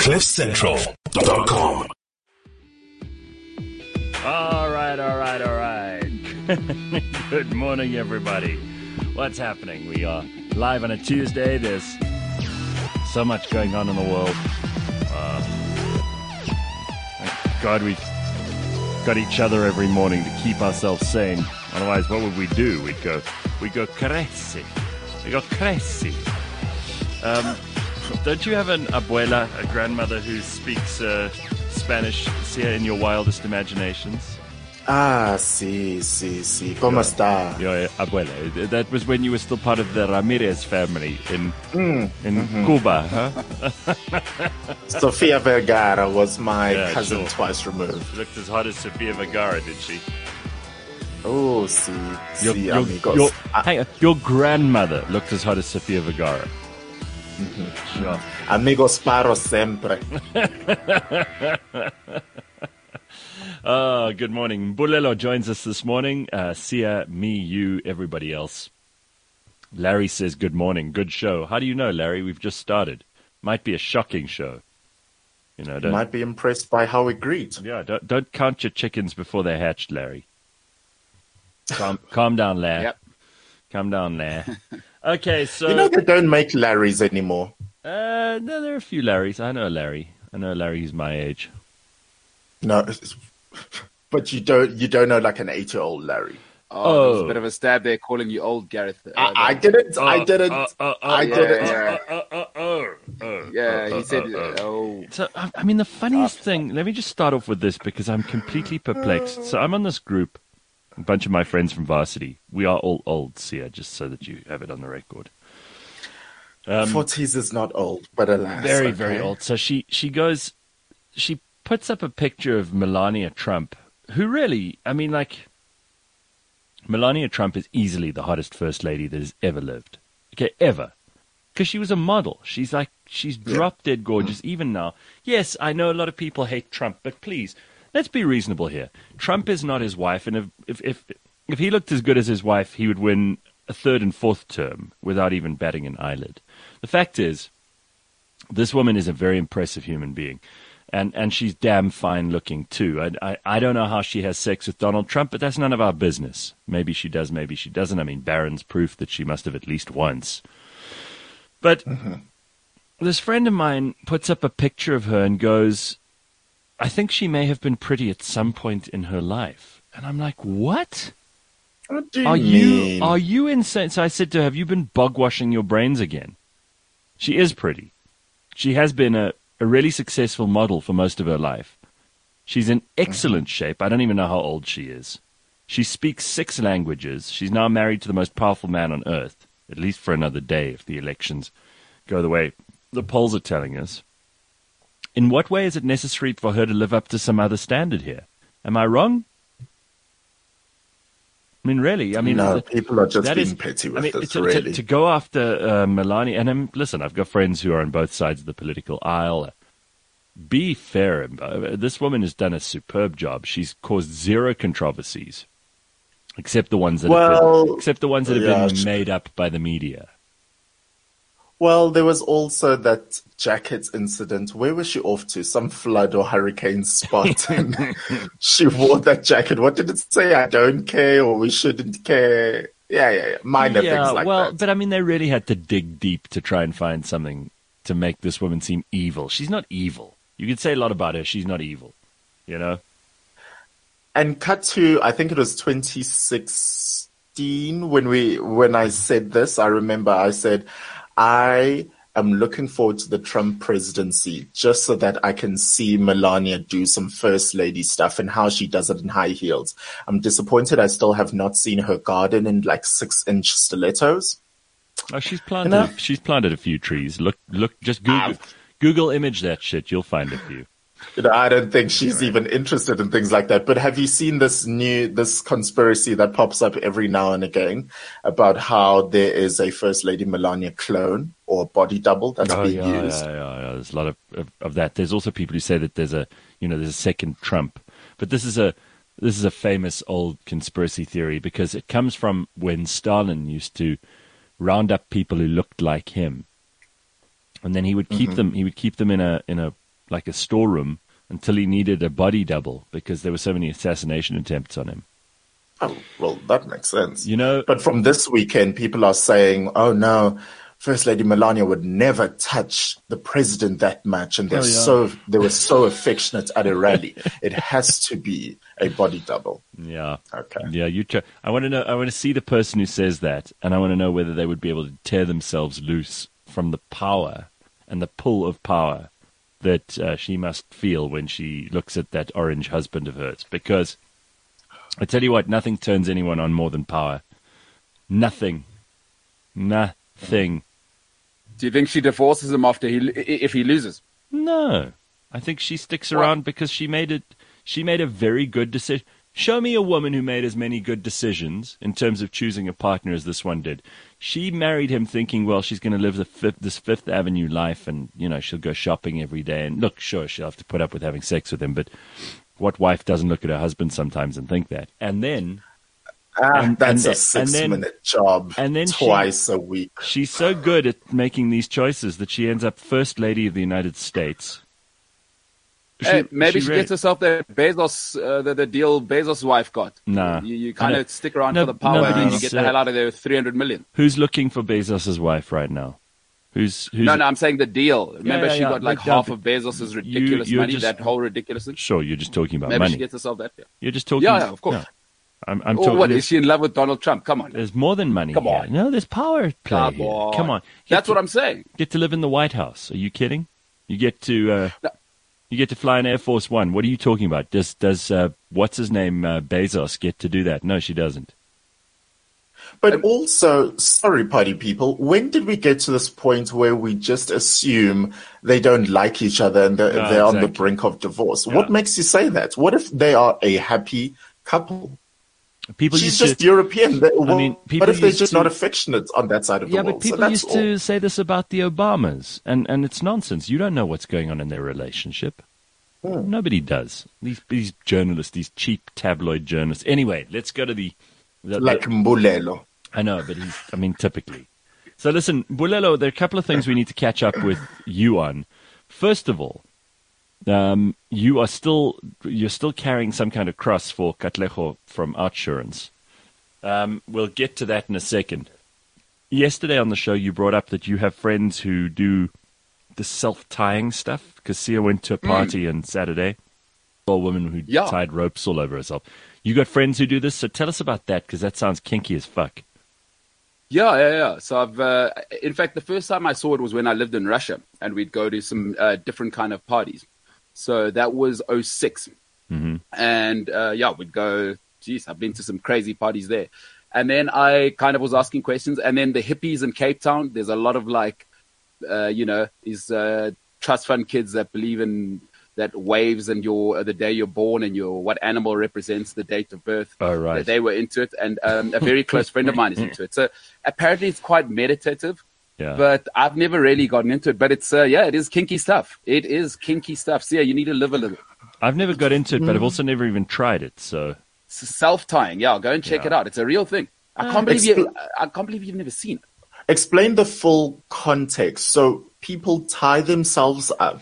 CliffCentral.com. All right. Good morning, everybody. What's happening? We are live on a Tuesday. There's so much going on in the world. Thank God we've got each other every morning to keep ourselves sane. Otherwise, what would we do? We'd go crazy. We go crazy. Don't you have an abuela, a grandmother who speaks Spanish here in your wildest imaginations? Sí. ¿Cómo está? Your abuela. That was when you were still part of the Ramirez family in Cuba, huh? Sofia Vergara was my cousin sure. twice removed. She looked as hot as Sofia Vergara, did she? Oh, sí, amigos. Hang on. Your grandmother looked as hot as Sofia Vergara. Sure. Amigos para siempre. Good morning. Bulelo joins us this morning. Sia, me, you, everybody else. Larry says good morning. Good show. How do you know, Larry? We've just started. Might be a shocking show. You know, Might be impressed by how we greet. Yeah, don't count your chickens before they're hatched, Larry. Calm down, Larry. Yep. Calm down, Larry. Okay, so You know they don't make Larrys anymore. no, there are a few Larrys. I know a Larry. I know a Larry who's my age. No, but you don't know like an 8-year-old Larry. Oh, there's a bit of a stab there calling you old, Gareth. I didn't. Yeah, he said, oh. So, I mean, the funniest thing, let me just start off with this because I'm completely perplexed. So I'm on this group, a bunch of my friends from varsity. We are all old, Sia, just so that you have it on the record. 40s is not old, but alas. Very, very old. So she puts up a picture of Melania Trump, who really, I mean, like, Melania Trump is easily the hottest first lady that has ever lived. Okay, ever. Because she was a model. She's drop dead gorgeous even now. Yes, I know a lot of people hate Trump, but please, let's be reasonable here. Trump is not his wife, and if he looked as good as his wife, he would win a third and fourth term without even batting an eyelid. The fact is, this woman is a very impressive human being. And she's damn fine looking, too. I don't know how she has sex with Donald Trump, but that's none of our business. Maybe she does, maybe she doesn't. I mean, Barron's proof that she must have at least once. But this friend of mine puts up a picture of her and goes, I think she may have been pretty at some point in her life. And I'm like, what? What do you mean? Are you insane? So I said to her, have you been bog-washing your brains again? She is pretty. She has been a really successful model for most of her life. She's in excellent shape. I don't even know how old she is. She speaks 6 languages. She's now married to the most powerful man on earth, at least for another day if the elections go the way the polls are telling us. In what way is it necessary for her to live up to some other standard here? Am I wrong? I mean, really? I mean, no, people are just being petty with this, really. To go after Melania, and listen, I've got friends who are on both sides of the political aisle. Be fair. This woman has done a superb job. She's caused 0 controversies, except the ones that have been made up by the media. Well, there was also that jacket incident. Where was she off to? Some flood or hurricane spot. And she wore that jacket. What did it say? I don't care, or we shouldn't care. Yeah. Minor things like that. But I mean, they really had to dig deep to try and find something to make this woman seem evil. She's not evil. You could say a lot about her. She's not evil, you know? And cut to, I think it was 2016 when I said this. I remember I said, I am looking forward to the Trump presidency just so that I can see Melania do some first lady stuff and how she does it in high heels. I'm disappointed I still have not seen her garden in like 6-inch stilettos. Oh, she's planted a few trees. Look, just Google image that shit. You'll find a few. I don't think she's even interested in things like that. But have you seen this conspiracy that pops up every now and again about how there is a First Lady Melania clone or body double that's being used? Yeah. There's a lot of that. There's also people who say that there's a second Trump. But this is a famous old conspiracy theory because it comes from when Stalin used to round up people who looked like him, and then he would keep them. He would keep them in a like a storeroom until he needed a body double because there were so many assassination attempts on him. Oh, well, that makes sense. You know, but from this weekend, people are saying, "Oh no, First Lady Melania would never touch the president that much," and they were so affectionate at a rally. It has to be a body double. Yeah. Okay. Yeah, I want to know. I want to see the person who says that, and I want to know whether they would be able to tear themselves loose from the power and the pull of power that she must feel when she looks at that orange husband of hers. Because I tell you what, nothing turns anyone on more than power. Nothing. Do you think she divorces him if he loses? No. I think she sticks around because she made a very good decision. Show me a woman who made as many good decisions in terms of choosing a partner as this one did. She married him thinking, well, she's going to live this Fifth Avenue life and, she'll go shopping every day. And look, sure, she'll have to put up with having sex with him, but what wife doesn't look at her husband sometimes and think that? And then... that's a 6-minute job and then twice a week. She's so good at making these choices that she ends up First Lady of the United States. Maybe she gets herself the Bezos, the deal Bezos' wife got. Nah. You kind of stick around for the power and you get the hell out of there with 300 million. Who's looking for Bezos' wife right now? Who's No, I'm saying the deal. Remember, she got like half of Bezos' ridiculous money, that whole ridiculous thing? Sure, you're just talking about money. Maybe she gets herself that deal. You're just talking... Yeah, of course. No. I'm talking... What, is she in love with Donald Trump? Come on. There's more than money. Come on. Here. No, there's power play here. Come on. That's what I'm saying. Get to live in the White House. Are you kidding? You get to... You get to fly an Air Force One. What are you talking about? Does what's his name, Bezos, get to do that? No, she doesn't. But also, sorry, party people, when did we get to this point where we just assume they don't like each other and they're exactly on the brink of divorce? Yeah. What makes you say that? What if they are a happy couple? She's just European. What if they're just not affectionate on that side of the world? Yeah, but people used to say this about the Obamas, and it's nonsense. You don't know what's going on in their relationship. Nobody does. These journalists, these cheap tabloid journalists. Anyway, let's go to like Mbulelo. I know, but typically. So listen, Mbulelo, there are a couple of things we need to catch up with you on. First of all, you're still carrying some kind of cross for Katlego from Outsurance. We'll get to that in a second. Yesterday on the show, you brought up that you have friends who do the self-tying stuff, because Sia went to a party on Saturday. A woman who tied ropes all over herself. You got friends who do this, so tell us about that, because that sounds kinky as fuck. Yeah. So in fact, the first time I saw it was when I lived in Russia, and we'd go to some different kind of parties. So that was 2006. Mm-hmm. And we'd go, I've been to some crazy parties there. And then I kind of was asking questions. And then the hippies in Cape Town, there's a lot of these trust fund kids that believe in that waves and the day you're born and what animal represents the date of birth. Oh, right. They were into it. And a very close friend of mine is into it. So apparently it's quite meditative. Yeah. But I've never really gotten into it. But it's, it is kinky stuff. It is kinky stuff. So, you need to live a little. I've never got into it, but I've also never even tried it. So self-tying. Yeah, go and check it out. It's a real thing. I can't believe you've never seen it. Explain the full context. So people tie themselves up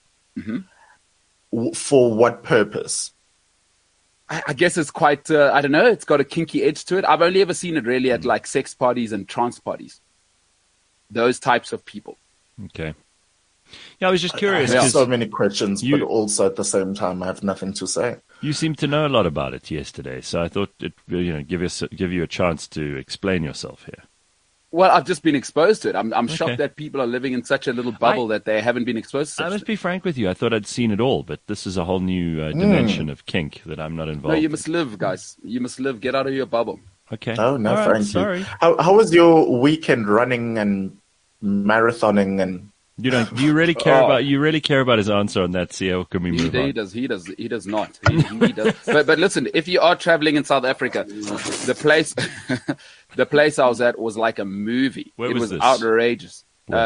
for what purpose? I guess it's quite, I don't know, it's got a kinky edge to it. I've only ever seen it really at like sex parties and trance parties. Those types of people. Okay. Yeah, I was just curious. I have so many questions, but also at the same time, I have nothing to say. You seem to know a lot about it yesterday, so I thought it give you a chance to explain yourself here. Well, I've just been exposed to it. I'm shocked that people are living in such a little bubble that they haven't been exposed to. I must be frank with you. I thought I'd seen it all, but this is a whole new dimension of kink that I'm not involved in. No, you must live, guys. You must live. Get out of your bubble. Okay. Oh, no, right, thank sorry. you. How was your weekend running and marathoning and... Do you really care about? You really care about his answer on that, Sia? Or can we move on? He does not. He does. But listen, if you are traveling in South Africa, the place I was at was like a movie. Where was this? Outrageous.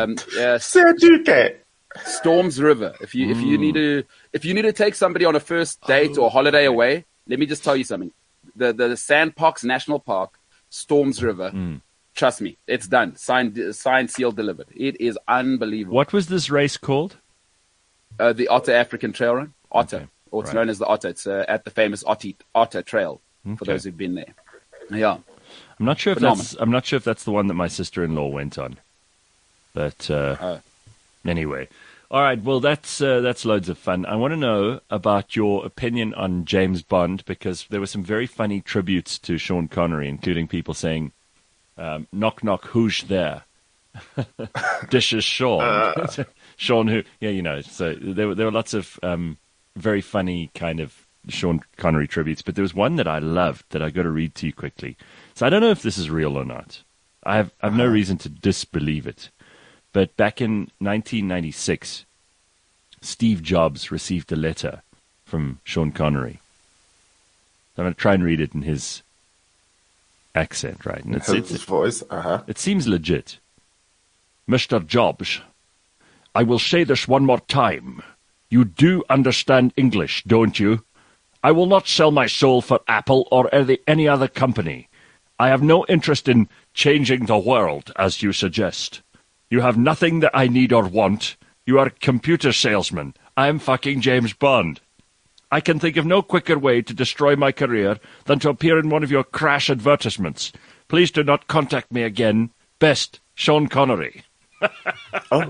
Storms River. If you need to take somebody on a first date or holiday away, let me just tell you something. The Sandparks National Park, Storms River. Trust me, it's done. Signed, seal, delivered. It is unbelievable. What was this race called? The Otter African Trail Run. Otter. Okay. Or it's Right. known as the Otter. It's at the famous Otter Trail, for Okay. those who've been there. Yeah. I'm not sure if Phenomenal. I'm not sure if that's the one that my sister-in-law went on. But anyway. All right, well that's loads of fun. I want to know about your opinion on James Bond, because there were some very funny tributes to Sean Connery, including people saying knock knock, who's there? This is Sean. Sean who? Yeah, you know. So there were lots of very funny kind of Sean Connery tributes, but there was one that I loved that I got to read to you quickly. So I don't know if this is real or not. I've no reason to disbelieve it. But back in 1996, Steve Jobs received a letter from Sean Connery. I'm going to try and read it in his accent, right? And His voice. it seems legit. Mr. Jobs, I will say this one more time. You do understand English, don't you? I will not sell my soul for Apple or any other company. I have no interest in changing the world, as you suggest. You have nothing that I need or want. You are a computer salesman. I am fucking James Bond. I can think of no quicker way to destroy my career than to appear in one of your crash advertisements. Please do not contact me again. Best, Sean Connery. Oh,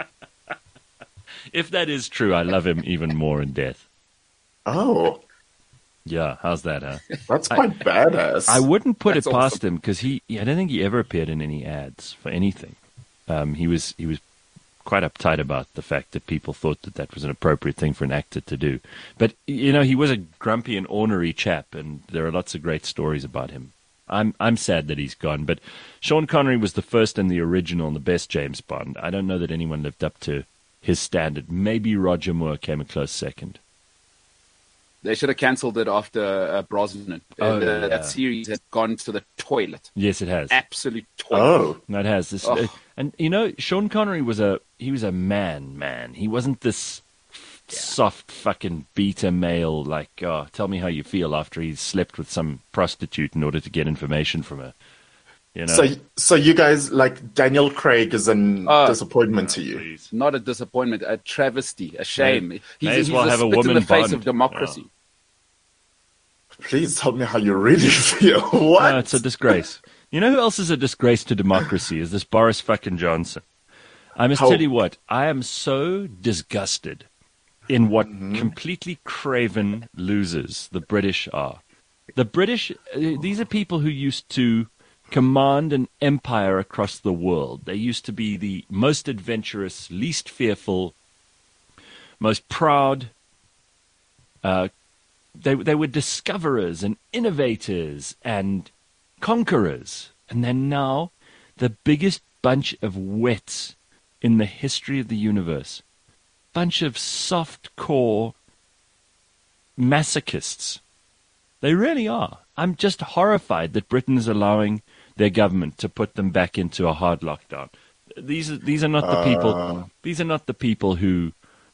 If that is true, I love him even more in death. oh, Yeah, how's that, huh? that's quite badass. I wouldn't put That's it past awesome. him, because I don't think he ever appeared in any ads for anything. He was quite uptight about the fact that people thought that was an appropriate thing for an actor to do. But you know, he was a grumpy and ornery chap, and there are lots of great stories about him. I'm sad that he's gone, but Sean Connery was the first and the original and the best James Bond. I don't know that anyone lived up to his standard. Maybe Roger Moore came a close second. They should have cancelled it after Brosnan. Oh, yeah. That series has gone to the toilet. Yes, it has. Absolute toilet. Oh, No, it has. This, Oh. and you know, Sean Connery was a man. He wasn't this soft fucking beta male like, oh, tell me how you feel after he's slept with some prostitute in order to get information from her. You know. so you guys like Daniel Craig is an Oh. disappointment to you? Please. Not a disappointment, a travesty, a shame. May as well a have a spit in woman the face Bond. of democracy. Please tell me how you really feel. What? No, it's a disgrace. You know who else is a disgrace to democracy? Is this Boris fucking Johnson. I must How- tell you what, I am so disgusted in what completely craven losers the British are. The British, these are people who used to command an empire across the world. They used to be the most adventurous, least fearful, most proud. They were discoverers and innovators and conquerors. And they're now the biggest bunch of wets in the history of the universe. Bunch of soft-core masochists. They really are. I'm just horrified that Britain is allowing their government to put them back into a hard lockdown. These are not the people. These are not the people who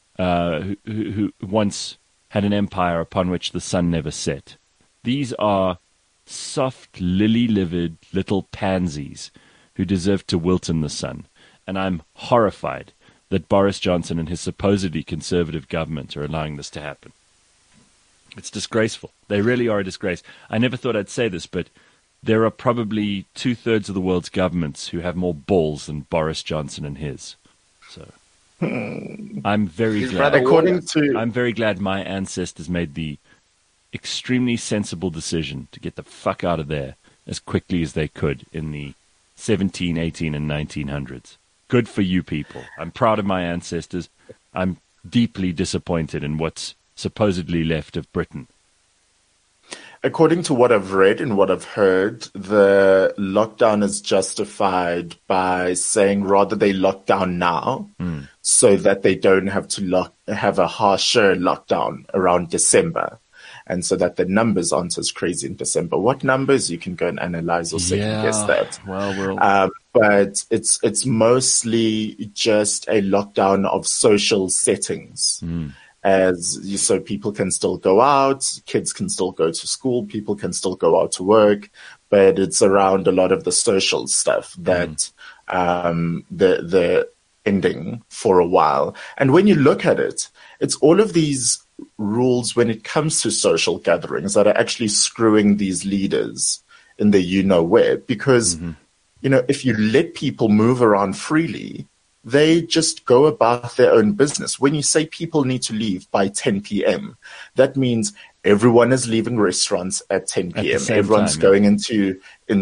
once had an empire upon which the sun never set. These are soft, lily-livered little pansies who deserve to wilt in the sun. And I'm horrified that Boris Johnson and his supposedly conservative government are allowing this to happen. It's disgraceful. They really are a disgrace. I never thought I'd say this, but there are probably 2/3 of the world's governments who have more balls than Boris Johnson and his. So I'm very His glad. brother According to I'm very glad my ancestors made the extremely sensible decision to get the fuck out of there as quickly as they could in the 17, 18, and 1900s. Good for you people. I'm proud of my ancestors. I'm deeply disappointed in what's supposedly left of Britain. According to what I've read and what I've heard, the lockdown is justified by saying rather they lock down now so that they don't have to have a harsher lockdown around December. And so that the numbers aren't as crazy in December. What numbers? You can go and analyze or second guess that. Well, But it's mostly just a lockdown of social settings. So people can still go out, kids can still go to school, people can still go out to work, but it's around a lot of the social stuff that the ending for a while. And when you look at it, It's all of these rules when it comes to social gatherings that are actually screwing these leaders in the you-know-where. Because, if you let people move around freely, they just go about their own business. When you say people need to leave by 10 p.m., that means everyone is leaving restaurants at 10 p.m. Everyone's going into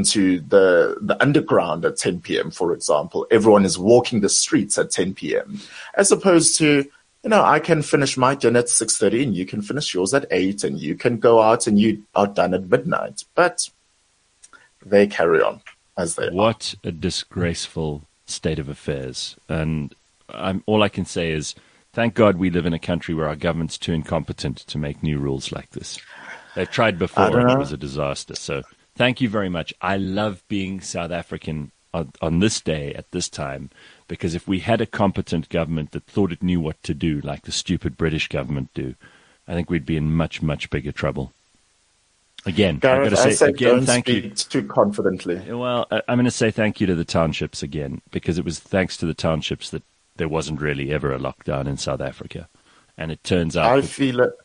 the underground at 10 p.m., for example. Everyone is walking the streets at 10 p.m. As opposed to, I can finish my dinner at 6:30 and you can finish yours at 8 and you can go out and you are done at midnight. But they carry on as they are. What a disgraceful state of affairs. And all I can say is, thank God we live in a country where our government's too incompetent to make new rules like this. They've tried before and it was a disaster. So thank you very much. I love being South African on this day at this time, because if we had a competent government that thought it knew what to do, like the stupid British government do, I think we'd be in much, much bigger trouble. Again, Gareth, I've got to say again, don't thank speak you. Too confidently. Well, I'm going to say thank you to the townships again, because it was thanks to the townships that there wasn't really ever a lockdown in South Africa. And it turns out... I feel it.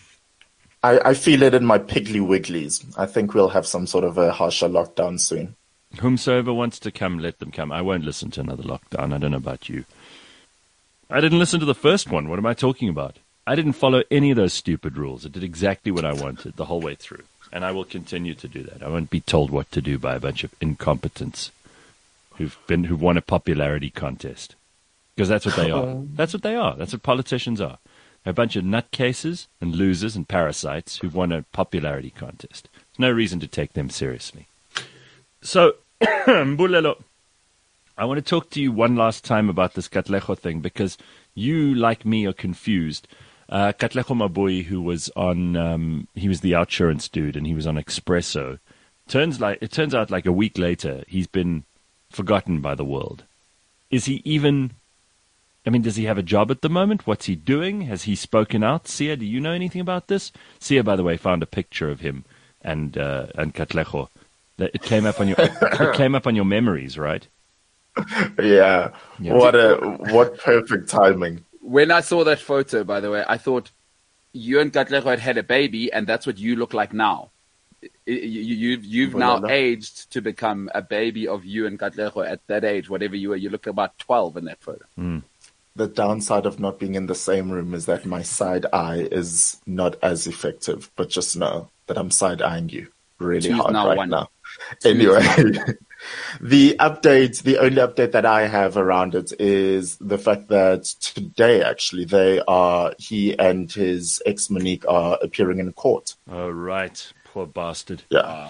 I feel it in my piggly wigglies. I think we'll have some sort of a harsher lockdown soon. Whomsoever wants to come, let them come. I won't listen to another lockdown. I don't know about you. I didn't listen to the first one. What am I talking about? I didn't follow any of those stupid rules. I did exactly what I wanted the whole way through. And I will continue to do that. I won't be told what to do by a bunch of incompetents who won a popularity contest. Because that's what they are. That's what they are. That's what politicians are. They're a bunch of nutcases and losers and parasites who won a popularity contest. There's no reason to take them seriously. So, Mbulelo, I want to talk to you one last time about this Katlego thing, because you, like me, are confused. Katlego Mabui, who was on, he was the Outsurance dude, and he was on Expresso. It turns out like a week later, he's been forgotten by the world. Is he even, does he have a job at the moment? What's he doing? Has he spoken out? Sia, do you know anything about this? Sia, by the way, found a picture of him and Katlego. It came up on your memories, right? Yeah. What perfect timing. When I saw that photo, by the way, I thought you and Katlego had a baby, and that's what you look like now. You've now aged to become a baby of you and Katlego at that age, whatever you were. You look about 12 in that photo. The downside of not being in the same room is that my side eye is not as effective, but just know that I'm side-eyeing you really hard right now. Anyway, the only update that I have around it is the fact that today, actually, he and his ex Monique are appearing in court. Oh, right. Poor bastard. Yeah. Wow.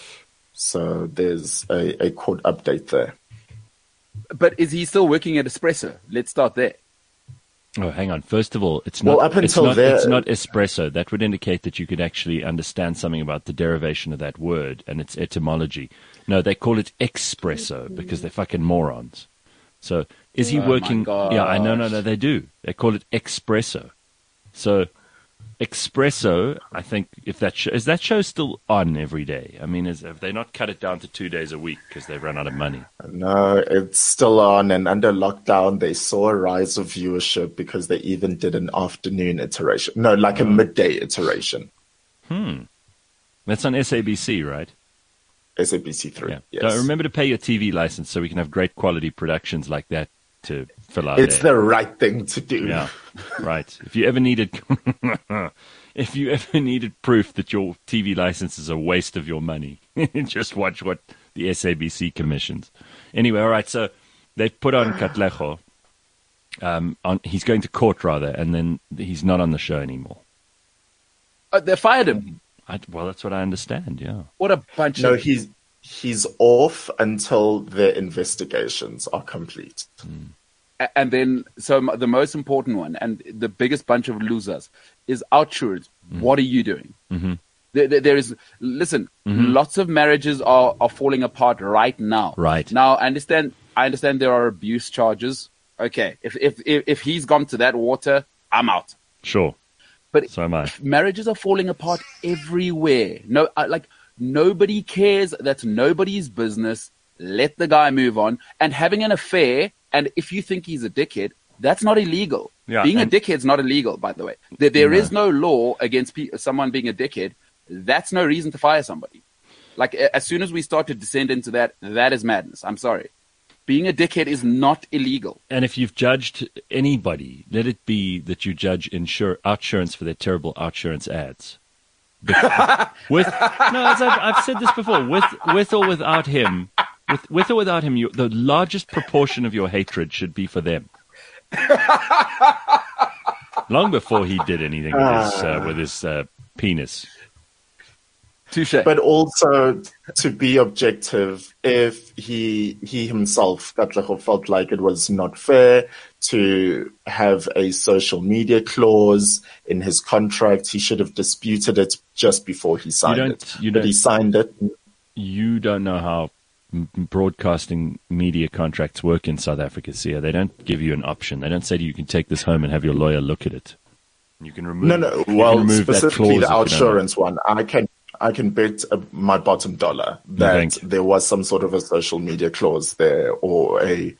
So there's a court update there. But is he still working at Espresso? Let's start there. Oh, hang on. First of all, it's not espresso. That would indicate that you could actually understand something about the derivation of that word and its etymology. No, they call it espresso because they're fucking morons. So is he working? Yeah, I know. No, they do. They call it espresso. So Expresso, I think, is that show still on every day? Have they not cut it down to 2 days a week because they've run out of money? No, it's still on, and under lockdown, they saw a rise of viewership because they even did an afternoon iteration. No, like a midday iteration. That's on SABC, right? SABC 3, yeah. Yes. Don't remember to pay your TV license so we can have great quality productions like that to fill our It's day. the right thing to do. Yeah, right. If you ever needed proof that your TV license is a waste of your money, just watch what the SABC commissions. Anyway, all right. So they've put on Katlego. He's going to court rather, and then he's not on the show anymore. They fired him. Well, that's what I understand. Yeah. What a bunch No, of... he's off until the investigations are complete. And then, so the most important one and the biggest bunch of losers is Outsurance. What are you doing? There is, listen, lots of marriages are falling apart right now. Right. Now, I understand there are abuse charges. Okay. If he's gone to that water, I'm out. Sure. But so am I. Marriages are falling apart everywhere. No, nobody cares. That's nobody's business. Let the guy move on. And having an affair, and if you think he's a dickhead, That's not illegal. Yeah, being a and- dickhead's not illegal, by the way. There is no law against someone being a dickhead. That's no reason to fire somebody. Like, as soon as we start to descend into that, that is madness. I'm sorry. Being a dickhead is not illegal. And if you've judged anybody, let it be that you judge Outsurance for their terrible Outsurance ads. I've said this before. With or without him, with or without him, the largest proportion of your hatred should be for them. Long before he did anything with his penis. Touche. But also, to be objective, if he himself, Katlego, felt like it was not fair to have a social media clause in his contract, he should have disputed it just before he signed it. But he signed it. You don't know how broadcasting media contracts work in South Africa, Sia. They don't give you an option. They don't say to you, you can take this home and have your lawyer look at it. You can remove. No. Well, specifically the Outsurance one, I can bet my bottom dollar that there was some sort of a social media clause there, or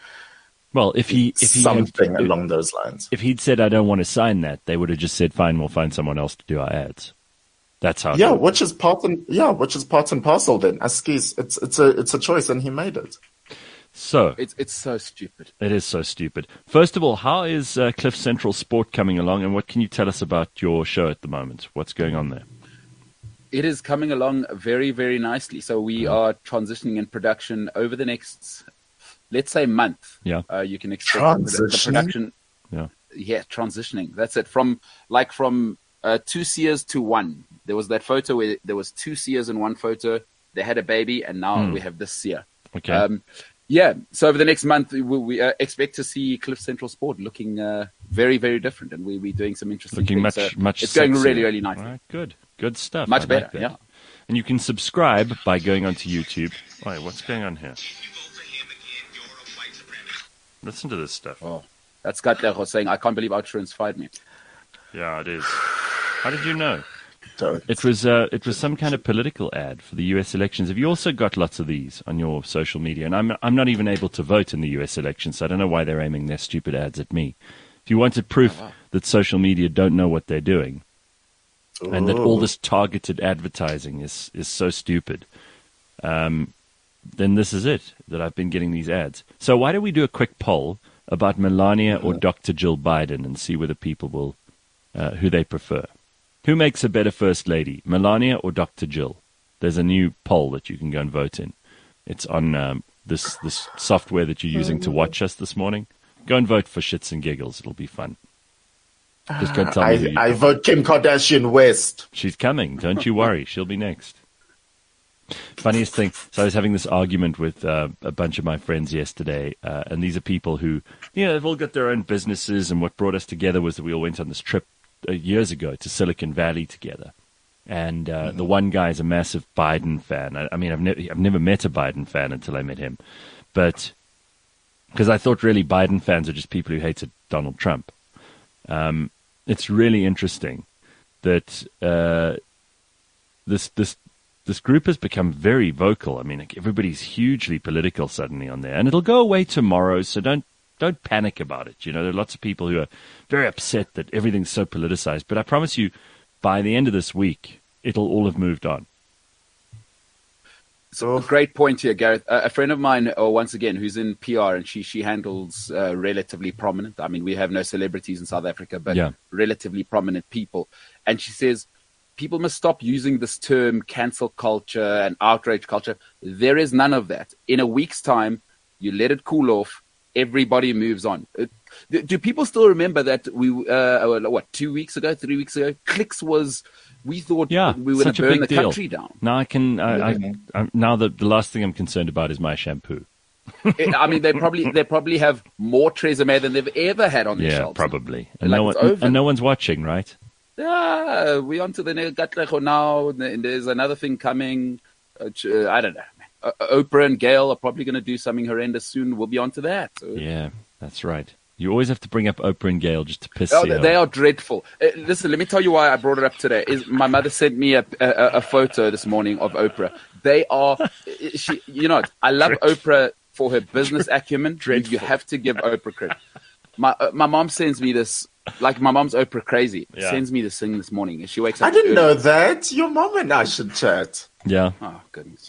something along those lines. If he'd said, "I don't want to sign that," they would have just said, "Fine, we'll find someone else to do our ads." That's how. Yeah, which is part and parcel. Then, Askies, it's a choice, and he made it. So it's so stupid. It is so stupid. First of all, how is Cliff Central Sport coming along, and what can you tell us about your show at the moment? What's going on there? It is coming along very, very nicely. So we are transitioning in production over the next, let's say, month. Yeah. You can expect the production. Yeah, transitioning. That's it. From 2 Sears to one. There was that photo where there was 2 Sears in one photo. They had a baby, and now we have this Sear. Okay. So over the next month, we expect to see Cliff Central Sport looking very, very different, and we're doing some interesting things. Much it's going sexier. really, really nicely. All right, good stuff. Much better, like that. yeah. And you can subscribe by going onto YouTube. Wait, what's going on here? Listen to this stuff. Oh, that's Katlego saying, "I can't believe Outsurance fired me." Yeah, it is. How did you know? Don't. It was some kind of political ad for the U.S. elections. Have you also got lots of these on your social media? And I'm not even able to vote in the U.S. elections, so I don't know why they're aiming their stupid ads at me. If you wanted proof that social media don't know what they're doing, and that all this targeted advertising is so stupid, then this is it, that I've been getting these ads. So why don't we do a quick poll about Melania or Dr. Jill Biden and see whether people will, who they prefer. Who makes a better first lady, Melania or Dr. Jill? There's a new poll that you can go and vote in. It's on this software that you're using to watch us this morning. Go and vote for shits and giggles. It'll be fun. Just go tell me. I vote Kim Kardashian West. She's coming. Don't you worry. She'll be next. Funniest thing. So I was having this argument with a bunch of my friends yesterday, and these are people who, they've all got their own businesses, and what brought us together was that we all went on this trip years ago to Silicon Valley together. And the one guy is a massive Biden fan. I mean, I've never met a Biden fan until I met him, but because I thought really Biden fans are just people who hated Donald Trump. It's really interesting that this group has become very vocal. I mean, like, everybody's hugely political suddenly on there, and it'll go away tomorrow. So don't panic about it. There are lots of people who are very upset that everything's so politicized. But I promise you, by the end of this week, it'll all have moved on. So great point here, Gareth. A friend of mine, once again, who's in PR, and she handles relatively prominent. I mean, we have no celebrities in South Africa, but relatively prominent people. And she says, people must stop using this term cancel culture and outrage culture. There is none of that. In a week's time, you let it cool off. Everybody moves on. Do people still remember that 2 weeks ago, 3 weeks ago, Clicks was, we thought we were going to burn the country down. Now now the last thing I'm concerned about is my shampoo. I mean, they probably have more Tresemme than they've ever had on their shelves. Yeah, probably. And, no one's watching, right? Yeah, we're on to the Katlego now, and there's another thing coming. I don't know. Oprah and Gail are probably going to do something horrendous soon. We'll be on to that. So. Yeah, that's right. You always have to bring up Oprah and Gail just to piss you off. They are dreadful. Listen, let me tell you why I brought it up today. My mother sent me a photo this morning of Oprah. They are, I love Oprah for her business acumen. You have to give Oprah credit. My mom sends me this, like my mom's Oprah crazy. Yeah. Sends me this thing this morning, and she wakes up. I didn't early. know that. Your mom and I should chat. Yeah. Oh goodness,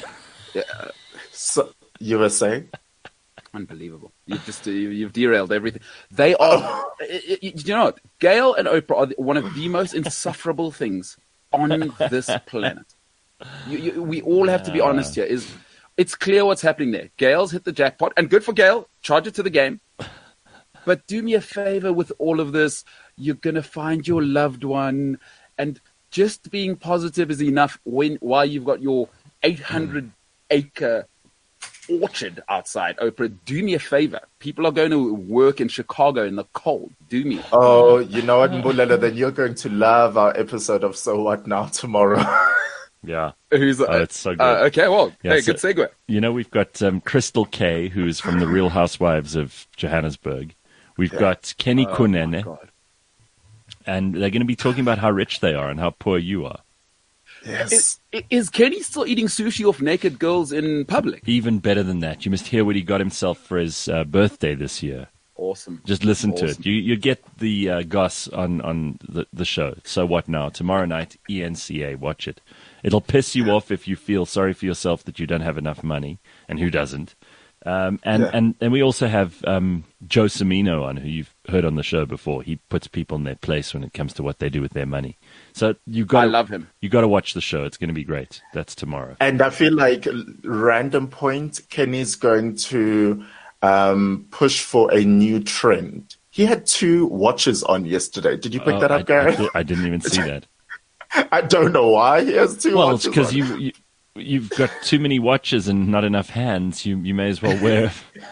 So, you were saying? unbelievable! You've derailed everything. They are. You know what? Gail and Oprah are one of the most insufferable things on this planet. We all have to be honest here. It's clear what's happening there. Gail's hit the jackpot, and good for Gail. Charge it to the game. But do me a favor with all of this. You're going to find your loved one, and just being positive is enough while you've got your 800-acre orchard outside. Oprah, do me a favor. People are going to work in Chicago in the cold. Do me. Oh, you know what, Mbulelo, then you're going to love our episode of So What Now tomorrow. Yeah. Who's It's so good. okay, well, Yeah, hey, so- good segue. You know, we've got Crystal Kay, who's from the Real Housewives of Johannesburg. We've got Kenny Oh, my Kunene, God. and they're going to be talking about how rich they are and how poor you are. Yes. Is Kenny still eating sushi off naked girls in public? Even better than that, you must hear what he got himself for his birthday this year. Awesome. Just listen to Awesome. it. You get the goss on the show. So What Now? Tomorrow night, ENCA. Watch it. It'll piss you off if you feel sorry for yourself that you don't have enough money, and who doesn't. And we also have Joe Semino on, who you've heard on the show before. He puts people in their place when it comes to what they do with their money. So I love him. You got to watch the show. It's going to be great. That's tomorrow. And I feel like random point, Kenny's going to push for a new trend. He had 2 watches on yesterday. Did you pick that up, Gary? I didn't even see that. I don't know why he has 2 Well, watches it's because on. you've got too many watches and not enough hands. You may as well wear,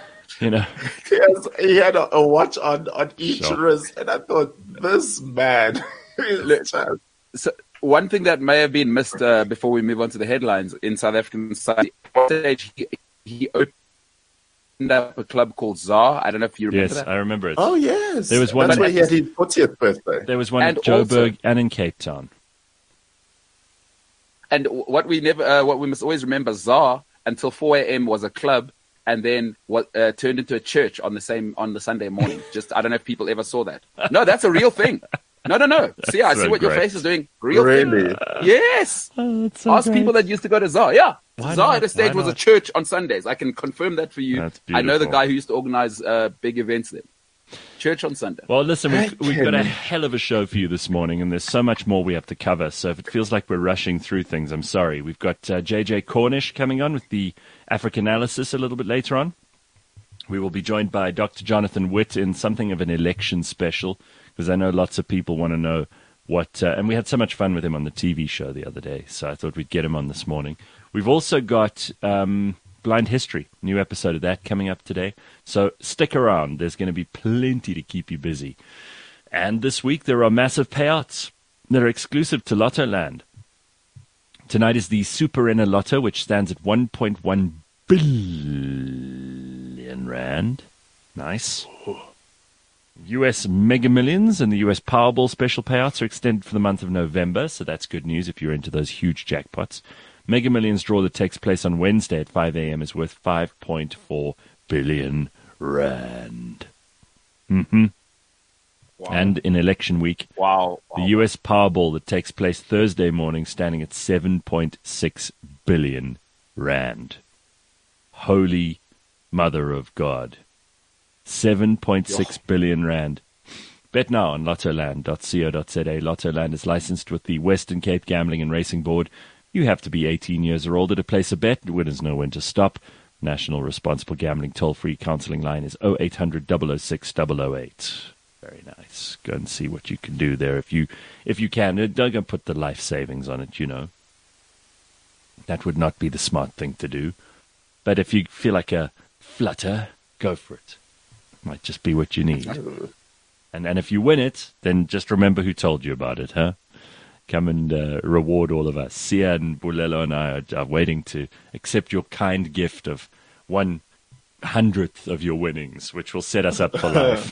He had a watch on each Sure. wrist, and I thought, this man is just... So one thing that may have been missed before we move on to the headlines in South African society, at one stage he opened up a club called ZAR. I don't know if you remember Yes, that. I remember it. Oh, yes. There was one That's in- where he had his 40th birthday. There was one And at Joburg and in Cape Town. And what we must always remember, ZAR until 4 a.m. was a club, and then what turned into a church on the Sunday morning. I don't know if people ever saw that. No, that's a real thing. No. See, I so see what your great. face is doing. Real Really? thing. Yes. Ask people that used to go to ZAR. Yeah. Why ZAR not? at a stage Why was a not? church on Sundays. I can confirm that for you. That's I know the beautiful. guy who used to organize big events there. Church on Sunday. Well, listen, we've got a Kenny. hell of a show for you this morning, and there's so much more we have to cover. So if it feels like we're rushing through things, I'm sorry. We've got JJ Cornish coming on with the Africanalysis a little bit later on. We will be joined by Dr. Jonathan Witt in something of an election special, because I know lots of people want to know what... and we had so much fun with him on the TV show the other day, so I thought we'd get him on this morning. We've also got Blind History, new episode of that coming up today. So stick around. There's going to be plenty to keep you busy. And this week there are massive payouts that are exclusive to Lotto Land. Tonight is the Super Enna Lotto, which stands at 1.1 billion rand. Nice. US Mega Millions and the US Powerball special payouts are extended for the month of November, so that's good news if you're into those huge jackpots. Mega Millions draw that takes place on Wednesday at 5 a.m. is worth 5.4 billion rand. Mm-hmm. Wow. And in election week, Wow. the US Powerball that takes place Thursday morning standing at 7.6 billion rand. Holy Mother of God. 7.6 billion rand. Bet now on lottoland.co.za. Lottoland is licensed with the Western Cape Gambling and Racing Board. You have to be 18 years or older to place a bet. Winners know when to stop. National Responsible Gambling toll-free counseling line is 0800 006 008. Very nice. Go and see what you can do there if you can. Don't go put the life savings on it, you know. That would not be the smart thing to do. But if you feel like a flutter, go for it. Might just be what you need. And if you win it, then just remember who told you about it, huh? Come and reward all of us. Sia and Bulelo and I are waiting to accept your kind gift of 1/100th of your winnings, which will set us up for life.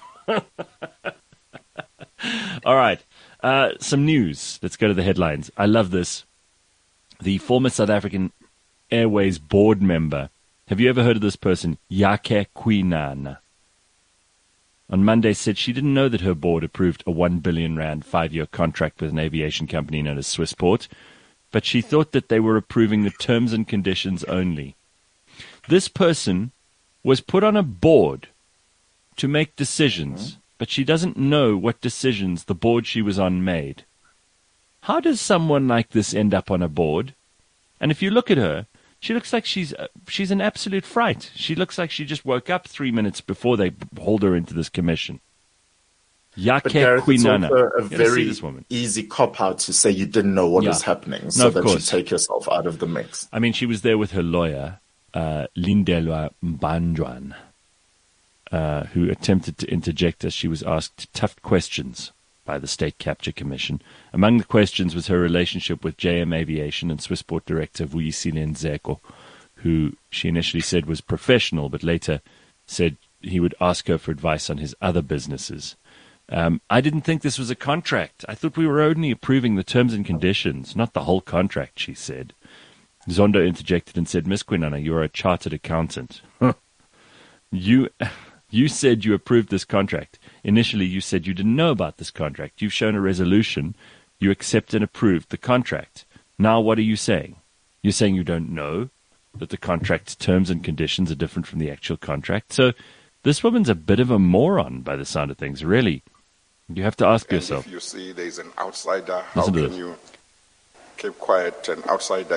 All right. Some news. Let's go to the headlines. I love this. The former South African Airways board member. Have you ever heard of this person? Yake Kwinana. on Monday said she didn't know that her board approved a 1 billion rand 5-year contract with an aviation company known as Swissport, but she thought that they were approving the terms and conditions only. This person was put on a board to make decisions, but she doesn't know what decisions the board she was on made. How does someone like this end up on a board? And if you look at her, she looks like she's an absolute fright. She looks like she just woke up 3 minutes before they hauled her into this commission. Yake But Gareth, it's Kwinana. also a You gotta see very this woman. easy cop-out to say you didn't know what was happening, so of that course. you take yourself out of the mix. I mean, she was there with her lawyer, Lindelwa Mbanjwan, who attempted to interject as she was asked tough questions by the State Capture Commission. Among the questions was her relationship with JM Aviation and Swissport director Vuyisile Nzeko, who she initially said was professional, but later said he would ask her for advice on his other businesses. I didn't think this was a contract. I thought we were only approving the terms and conditions, not the whole contract, she said. Zondo interjected and said, Miss Kwinana, you are a chartered accountant. You said you approved this contract. Initially, you said you didn't know about this contract. You've shown a resolution. You accept and approved the contract. Now what are you saying? You're saying you don't know that the contract terms and conditions are different from the actual contract. So this woman's a bit of a moron by the sound of things, really. You have to ask yourself. If you see there's an outsider, how Listen to can this. you keep quiet? An outsider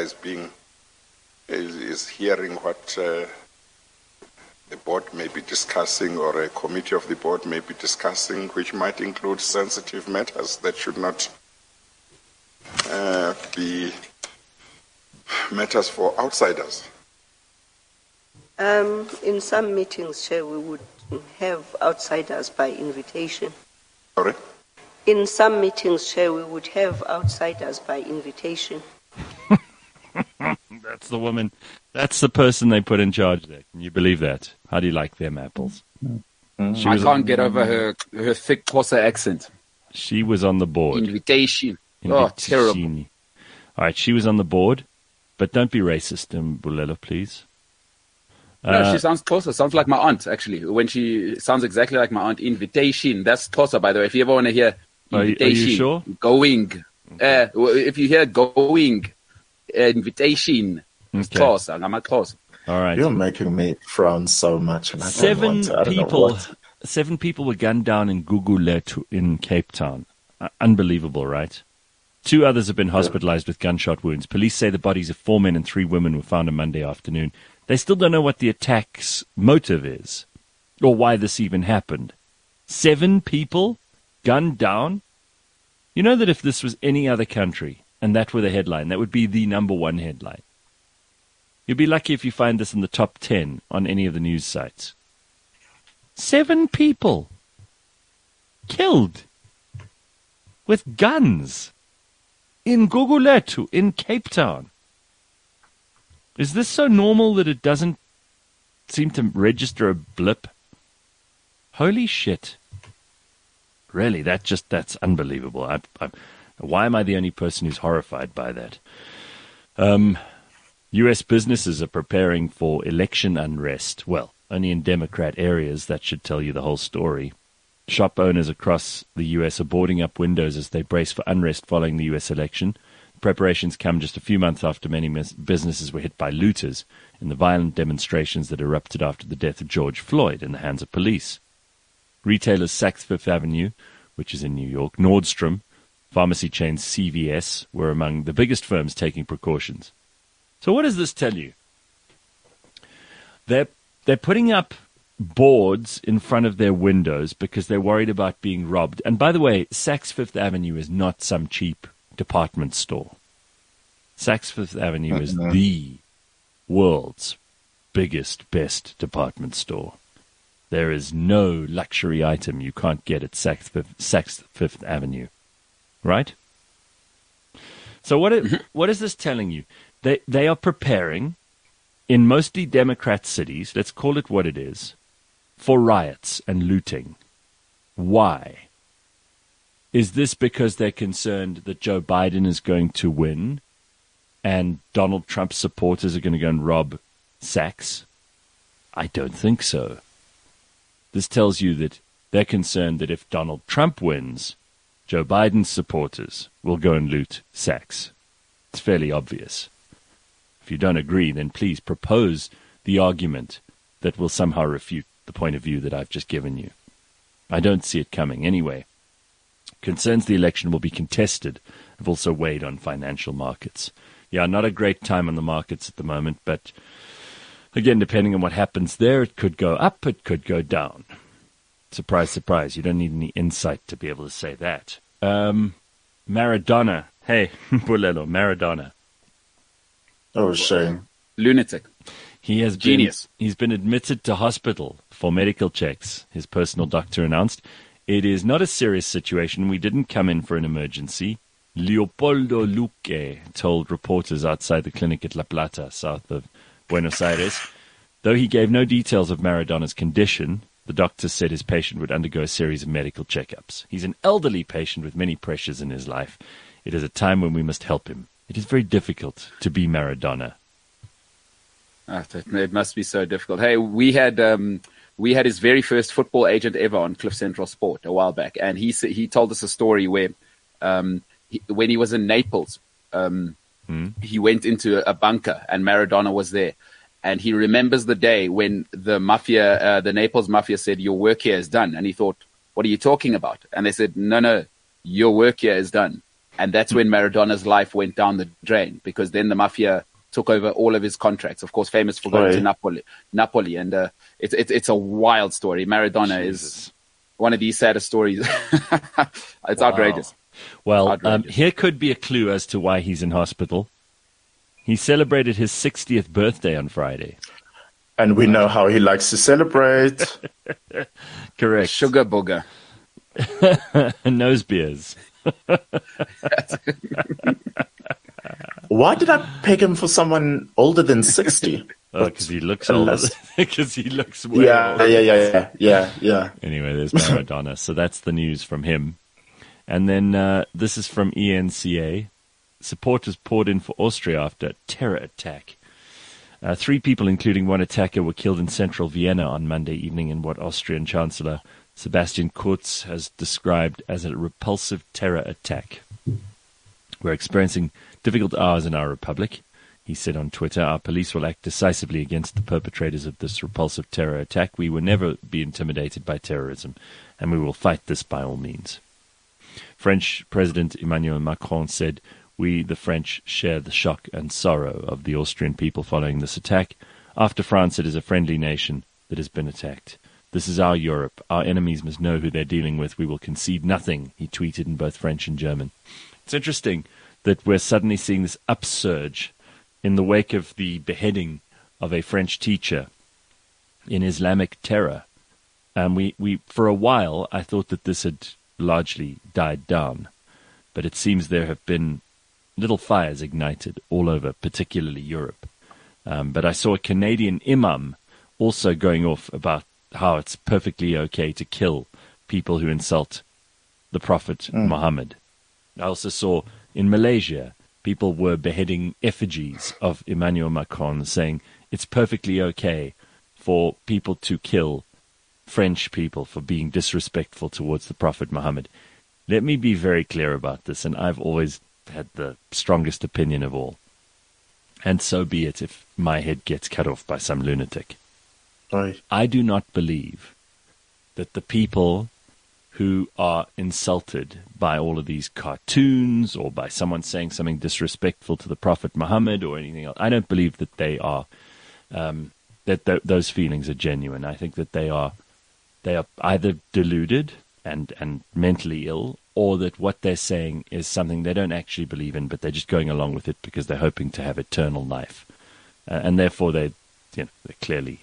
is hearing what the board may be discussing, or a committee of the board may be discussing, which might include sensitive matters that should not be matters for outsiders. In some meetings, Chair, we would have outsiders by invitation. Sorry? In some meetings, Chair, we would have outsiders by invitation. That's the woman. That's the person they put in charge there. Can you believe that? How do you like them apples? She I was, can't get over her thick Xhosa accent. she was on the board. Invitation. Oh, terrible. Invitation. All right, she was on the board, but don't be racist, Mbulelo, please. No, she sounds Xhosa. Sounds like my aunt, actually. When she sounds exactly like my aunt. Invitation. That's Xhosa, by the way. If you ever want to hear Are you invitation, sure? going. If you hear going, invitation, it's Okay. Xhosa. I'm a Xhosa. All right. You're making me frown so much, and I don't want to. I don't know Seven people were gunned down in Gugulethu in Cape Town. Unbelievable, right? 2 others have been hospitalized with gunshot wounds. Police say the bodies of 4 men and 3 women were found on Monday afternoon. They still don't know what the attack's motive is, or why this even happened. 7 people gunned down? You know that if this was any other country, and that were the headline, that would be the number 1 headline. You'd be lucky if you find this in the top 10 on any of the news sites. 7 people killed with guns in Gugulethu in Cape Town. Is this so normal that it doesn't seem to register a blip? Holy shit. Really, that's unbelievable. Why am I the only person who's horrified by that? U.S. businesses are preparing for election unrest. Well, only in Democrat areas. That should tell you the whole story. Shop owners across the U.S. are boarding up windows as they brace for unrest following the U.S. election. Preparations come just a few months after many businesses were hit by looters in the violent demonstrations that erupted after the death of George Floyd in the hands of police. Retailers Saks Fifth Avenue, which is in New York, Nordstrom, pharmacy chain CVS were among the biggest firms taking precautions. So what does this tell you? They're putting up boards in front of their windows because they're worried about being robbed. And by the way, Saks Fifth Avenue is not some cheap department store. Saks Fifth Avenue is the world's biggest, best department store. There is no luxury item you can't get at Saks Fifth Avenue. Right? So what is this telling you? They are preparing in mostly Democrat cities, let's call it what it is, for riots and looting. Why? Is this because they're concerned that Joe Biden is going to win and Donald Trump's supporters are going to go and rob Saks? I don't think so. This tells you that They're concerned that if Donald Trump wins, Joe Biden's supporters will go and loot Saks. It's fairly obvious. If you don't agree, then please propose the argument that will somehow refute the point of view that I've just given you. I don't see it coming anyway. Concerns the election will be contested have also weighed on financial markets. Yeah, not a great time on the markets at the moment, but again, depending on what happens there, it could go up, it could go down. Surprise, surprise. You don't need any insight to be able to say that. Maradona. Hey, Bulelo, Maradona. Oh, shame. Lunatic. He has Genius. He's been admitted to hospital for medical checks, his personal doctor announced. It is not a serious situation. We didn't come in for an emergency. Leopoldo Luque told reporters outside the clinic at La Plata, south of Buenos Aires. Though he gave no details of Maradona's condition, the doctor said his patient would undergo a series of medical checkups. He's an elderly patient with many pressures in his life. It is a time when we must help him. It is very difficult to be Maradona. It must be so difficult. Hey, we had his very first football agent ever on Cliff Central Sport a while back, and he told us a story where when he was in Naples, he went into a bunker and Maradona was there, and he remembers the day when the mafia, the Naples mafia, said, "Your work here is done," and he thought, "What are you talking about?" And they said, "No, your work here is done," and that's when Maradona's life went down the drain, because then the mafia took over all of his contracts, of course, famous for going to Napoli. And it's a wild story. Maradona is one of these saddest stories. It's outrageous. Well, Outrageous. Here could be a clue as to why he's in hospital. He celebrated his 60th birthday on Friday. And we know how he likes to celebrate. Correct. Sugar booger. Nose beers. Why did I peg him for someone older than 60? Because he looks older. Because he looks way older. Yeah. Anyway, there's Maradona. So that's the news from him. And then this is from ENCA. Supporters poured in for Austria after a terror attack. 3 people, including one attacker, were killed in central Vienna on Monday evening in what Austrian Chancellor Sebastian Kurz has described as a repulsive terror attack. We're experiencing difficult hours in our republic, he said on Twitter. Our police will act decisively against the perpetrators of this repulsive terror attack. We will never be intimidated by terrorism, and we will fight this by all means. French President Emmanuel Macron said, "We, the French, share the shock and sorrow of the Austrian people following this attack. After France, it is a friendly nation that has been attacked. This is our Europe. Our enemies must know who they're dealing with. We will concede nothing," he tweeted in both French and German. It's interesting that we're suddenly seeing this upsurge in the wake of the beheading of a French teacher in Islamic terror. We for a while, I thought that this had largely died down, but it seems there have been little fires ignited all over, particularly Europe. But I saw a Canadian imam also going off about how it's perfectly okay to kill people who insult the Prophet Muhammad. I also saw in Malaysia, people were beheading effigies of Emmanuel Macron, saying it's perfectly okay for people to kill French people for being disrespectful towards the Prophet Muhammad. Let me be very clear about this, and I've always had the strongest opinion of all. And so be it if my head gets cut off by some lunatic. Right. I do not believe that the people who are insulted by all of these cartoons or by someone saying something disrespectful to the Prophet Muhammad or anything else, I don't believe that they are, those feelings are genuine. I think that they are either deluded and mentally ill, or that what they're saying is something they don't actually believe in, but they're just going along with it because they're hoping to have eternal life. And therefore they're clearly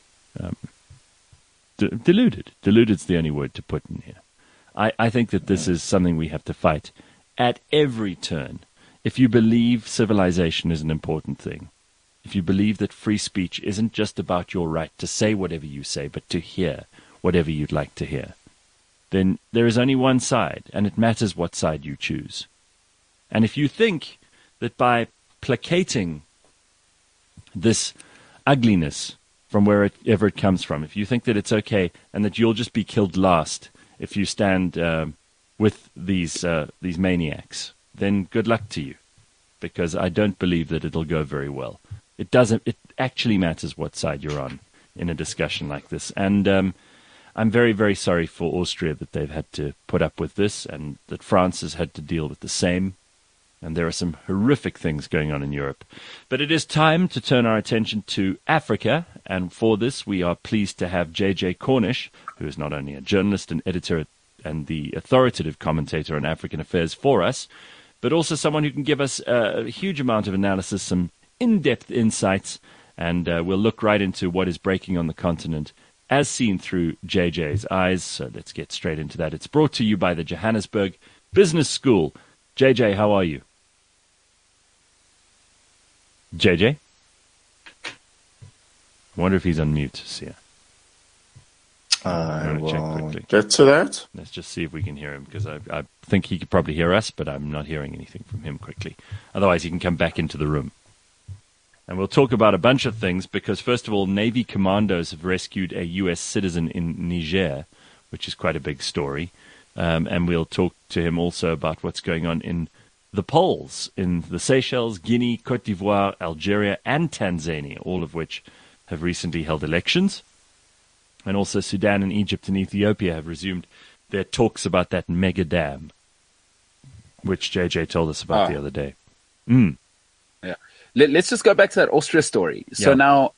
deluded. Deluded's the only word to put in here. I think that this is something we have to fight at every turn. If you believe civilization is an important thing, if you believe that free speech isn't just about your right to say whatever you say, but to hear whatever you'd like to hear, then there is only one side, and it matters what side you choose. And if you think that by placating this ugliness from wherever it comes from, if you think that it's okay and that you'll just be killed last if you stand with these maniacs, then good luck to you, because I don't believe that it'll go very well. It doesn't. It actually matters what side you're on in a discussion like this. And I'm very, very sorry for Austria that they've had to put up with this, and that France has had to deal with the same. And there are some horrific things going on in Europe. But it is time to turn our attention to Africa. And for this, we are pleased to have JJ Cornish, who is not only a journalist and editor and the authoritative commentator on African affairs for us, but also someone who can give us a huge amount of analysis, some in-depth insights, and we'll look right into what is breaking on the continent as seen through JJ's eyes. So let's get straight into that. It's brought to you by the Johannesburg Business School. JJ, how are you? JJ? I wonder if he's on mute, Sia. I will check quickly. get to that. Let's just see if we can hear him, because I think he could probably hear us, but I'm not hearing anything from him quickly. Otherwise, he can come back into the room. And we'll talk about a bunch of things, because first of all, Navy commandos have rescued a U.S. citizen in Niger, which is quite a big story. And we'll talk to him also about what's going on in the polls in the Seychelles, Guinea, Cote d'Ivoire, Algeria, and Tanzania, all of which have recently held elections. And also Sudan and Egypt and Ethiopia have resumed their talks about that mega dam, which JJ told us about the other day. Yeah. Let's just go back to that Austria story. So now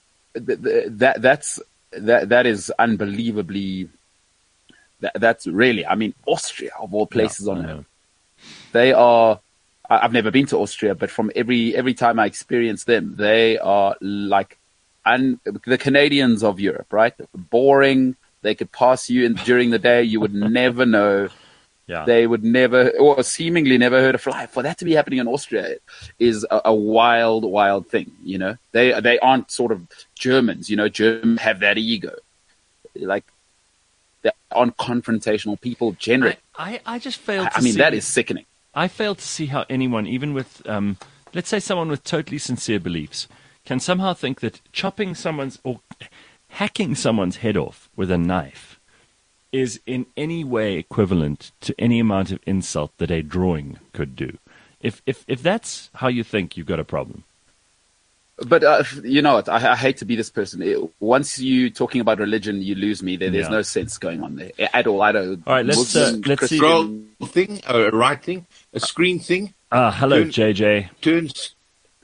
that is unbelievably, that's really, I mean, Austria of all places on earth. They are, I've never been to Austria, but from every time I experience them, they are like the Canadians of Europe, right? Boring. They could pass you in during the day. You would never know. Yeah. They would never, or seemingly never heard of life. For that to be happening in Austria is a wild, wild thing. You know, they aren't sort of Germans. You know, Germans have that ego. Like, they aren't confrontational people generally. I just failed to see. I mean, that is sickening. I fail to see how anyone, even with, let's say someone with totally sincere beliefs, can somehow think that chopping someone's or hacking someone's head off with a knife is in any way equivalent to any amount of insult that a drawing could do. If that's how you think, you've got a problem. But you know what? I hate to be this person. Once you talking about religion, you lose me. There's no sense going on there at all. I don't. All right, let's see. Scroll thing, a right thing, a screen thing. Hello, JJ. Turns.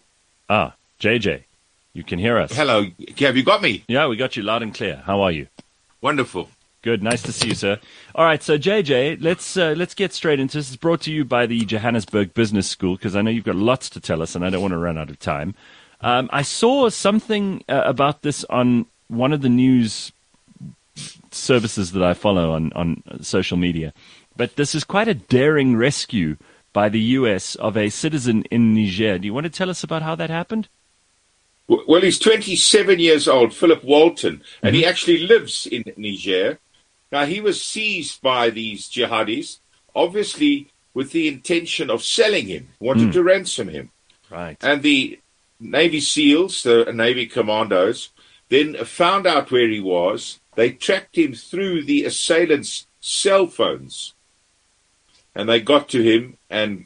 JJ, you can hear us. Hello, have you got me? Yeah, we got you loud and clear. How are you? Wonderful. Good, nice to see you, sir. All right, so JJ, let's get straight into this. It's brought to you by the Johannesburg Business School, because I know you've got lots to tell us, and I don't want to run out of time. I saw something about this on one of the news services that I follow on social media, but this is quite a daring rescue by the U.S. of a citizen in Niger. Do you want to tell us about how that happened? Well, he's 27 years old, Philip Walton, and he actually lives in Niger. Now, he was seized by these jihadis, obviously with the intention of selling him, wanted to ransom him. Right. And the Navy SEALs, the Navy commandos, then found out where he was. They tracked him through the assailants' cell phones, and they got to him and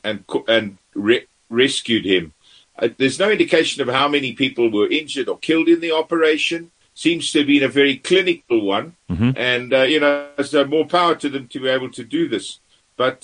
rescued him. There's no indication of how many people were injured or killed in the operation. Seems to have been a very clinical one, and so more power to them to be able to do this. But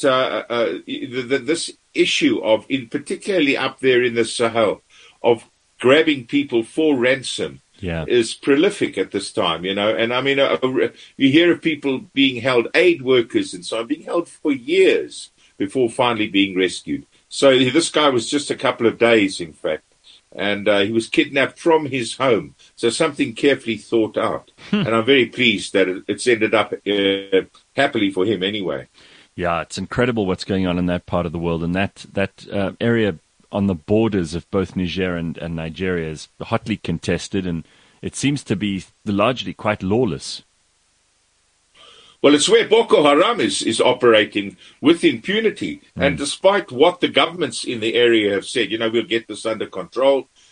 this issue of, particularly up there in the Sahel, of grabbing people for ransom is prolific at this time, you know. And I mean, you hear of people being held, aid workers and so on, being held for years before finally being rescued. So this guy was just a couple of days, in fact, and he was kidnapped from his home. So something carefully thought out. And I'm very pleased that it's ended up happily for him anyway. Yeah, it's incredible what's going on in that part of the world, and that area on the borders of both Niger and Nigeria is hotly contested, and it seems to be largely quite lawless. Well, it's where Boko Haram is operating with impunity. And despite what the governments in the area have said, we'll get this under control,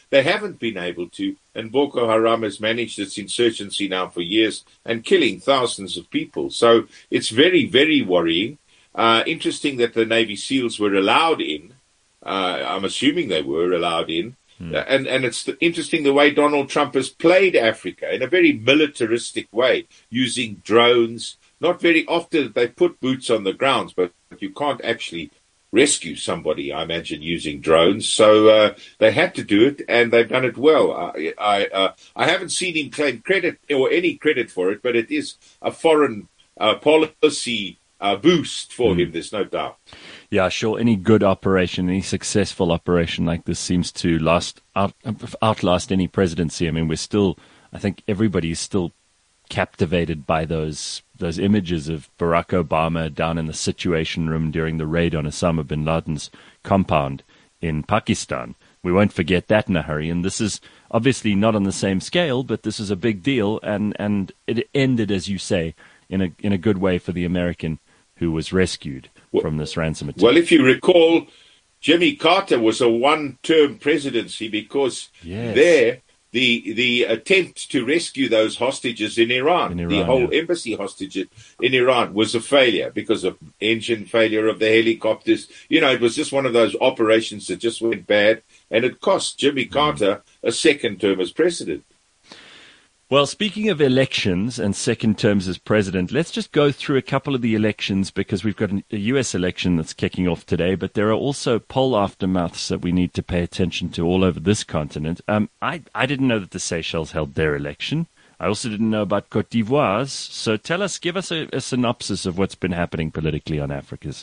they haven't been able to, and Boko Haram has managed its insurgency now for years and killing thousands of people. So it's very, very worrying. Interesting that the Navy SEALs were allowed in. I'm assuming they were allowed in. And it's interesting the way Donald Trump has played Africa in a very militaristic way, using drones. Not very often they put boots on the ground, but you can't actually rescue somebody, I imagine, using drones. So they had to do it, and they've done it well. I haven't seen him claim credit or any credit for it, but it is a foreign policy boost for him, there's no doubt. Yeah, sure. Any good operation, any successful operation like this seems to outlast any presidency. I mean, I think everybody is still captivated by those images of Barack Obama down in the Situation Room during the raid on Osama bin Laden's compound in Pakistan. We won't forget that in a hurry. And this is obviously not on the same scale, but this is a big deal. And it ended, as you say, in a good way for the American who was rescued from this ransom attempt. Well, if you recall, Jimmy Carter was a one-term presidency because there the attempt to rescue those hostages in Iran, the whole embassy hostage in Iran, was a failure because of engine failure of the helicopters. You know, it was just one of those operations that just went bad, and it cost Jimmy Carter a second term as president. Well, speaking of elections and second terms as president, let's just go through a couple of the elections, because we've got a U.S. election that's kicking off today, but there are also poll aftermaths that we need to pay attention to all over this continent. I didn't know that the Seychelles held their election. I also didn't know about Côte d'Ivoire's. So give us a synopsis of what's been happening politically on Africa's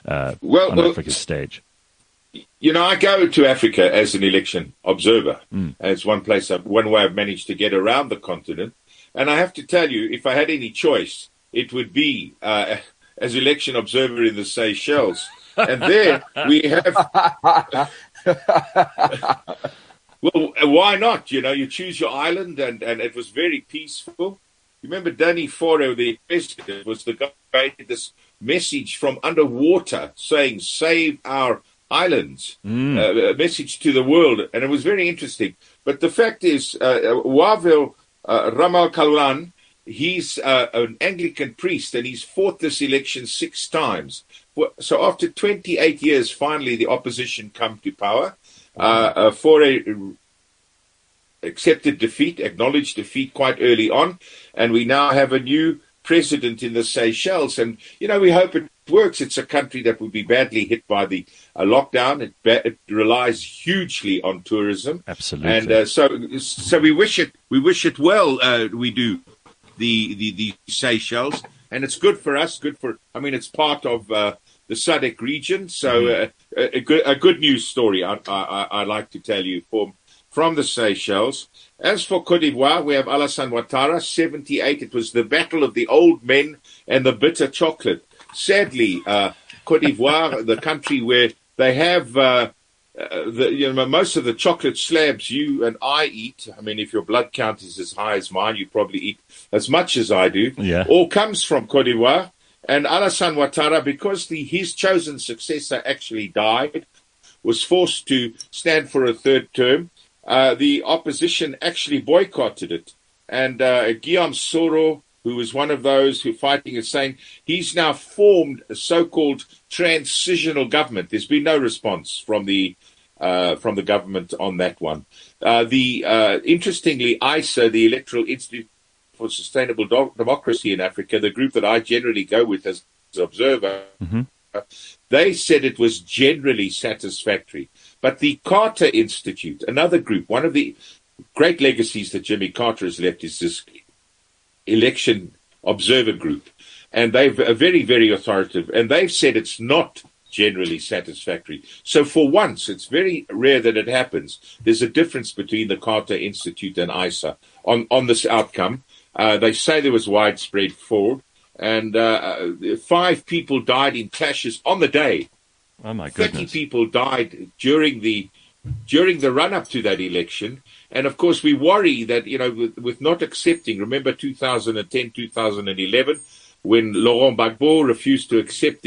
stage. You know, I go to Africa as an election observer. It's one way I've managed to get around the continent. And I have to tell you, if I had any choice, it would be as election observer in the Seychelles. And there we have... Well, why not? You know, you choose your island, and it was very peaceful. You remember Danny Faure, the president, was the guy who created this message from underwater saying, "Save our islands," a message to the world, and it was very interesting. But the fact is, Wavel Ramakalwan, he's an Anglican priest, and he's fought this election 6 times. So after 28 years, finally the opposition come to power. Faure accepted defeat, acknowledged defeat quite early on, and we now have a new president in the Seychelles. And, you know, we hope it works. It's a country that would be badly hit by the lockdown. It relies hugely on tourism. Absolutely. And so we wish it well. We do the Seychelles, and it's good for us. It's part of the SADC region. So a good news story I'd like to tell you from the Seychelles. As for Côte d'Ivoire, we have Alassane Ouattara, 78. It was the battle of the old men and the bitter chocolate. Sadly, Côte d'Ivoire, the country where they have most of the chocolate slabs you and I eat. I mean, if your blood count is as high as mine, you probably eat as much as I do. Yeah. All comes from Côte d'Ivoire. And Alassane Ouattara, because his chosen successor actually died, was forced to stand for a third term. The opposition actually boycotted it. And Guillaume Soro, who was one of those who fighting, is saying he's now formed a so-called transitional government. There's been no response from the government on that one. Interestingly, ISA, the Electoral Institute for Sustainable Democracy in Africa, the group that I generally go with as observer, they said it was generally satisfactory. But the Carter Institute, another group, one of the great legacies that Jimmy Carter has left is this election observer group. And they're very, very authoritative. And they've said it's not generally satisfactory. So for once, it's very rare that it happens. There's a difference between the Carter Institute and ISA on this outcome. They say there was widespread fraud. And 5 people died in clashes on the day. Oh my goodness. 30 people died during the run-up to that election. And, of course, we worry that, you know, with not accepting, remember 2010, 2011, when Laurent Gbagbo refused to accept the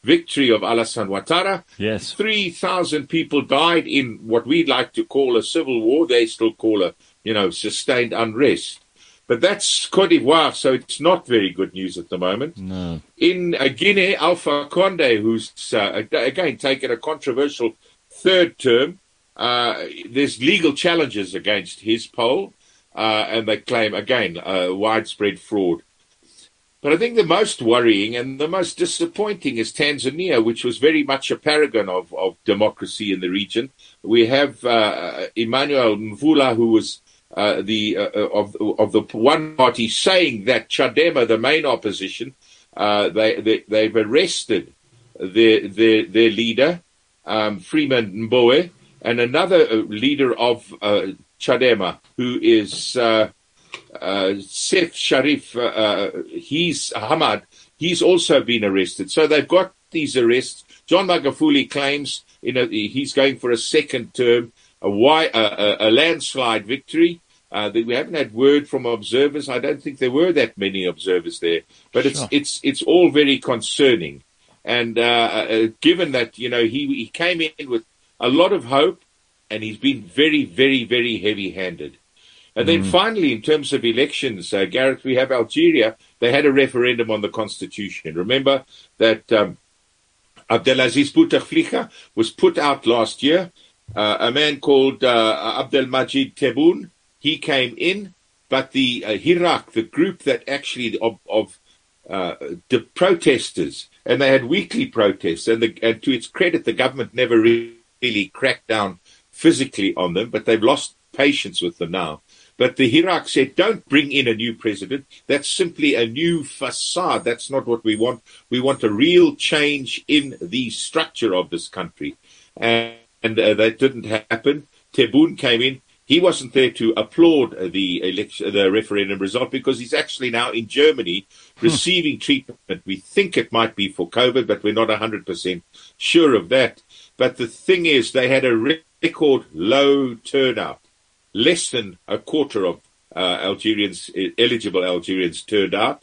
victory of Alassane Ouattara. Yes. 3,000 people died in what we like to call a civil war. They still call sustained unrest. But that's Côte d'Ivoire, so it's not very good news at the moment. No. In Guinea, Alpha Condé, who's, again, taken a controversial third term, there's legal challenges against his poll, and they claim, again, widespread fraud. But I think the most worrying and the most disappointing is Tanzania, which was very much a paragon of democracy in the region. We have Emmanuel Mvula, who was of the one party, saying that Chadema, the main opposition, they've arrested their leader, Freeman Mbowe, and another leader of Chadema, who is Seth Sharif. He's also been arrested. So they've got these arrests. John Magufuli claims he's going for a second term, a landslide victory. We haven't had word from observers. I don't think there were that many observers there, but it's all very concerning. And given that he came in with a lot of hope, and he's been very, very, very heavy-handed. And then finally, in terms of elections, Gareth, we have Algeria. They had a referendum on the constitution. Remember that Abdelaziz Bouteflika was put out last year. A man called Abdelmajid Tebboune, he came in, but the Hirak, the group that actually of the protesters, and they had weekly protests, and to its credit, the government never really cracked down physically on them, but they've lost patience with them now. But the Hirak said, don't bring in a new president. That's simply a new facade. That's not what we want. We want a real change in the structure of this country. And that didn't happen. Tebboune came in. He wasn't there to applaud the referendum result because he's actually now in Germany receiving treatment. We think it might be for COVID, but we're not 100% sure of that. But the thing is, they had a record low turnout. Less than a quarter of eligible Algerians turned out.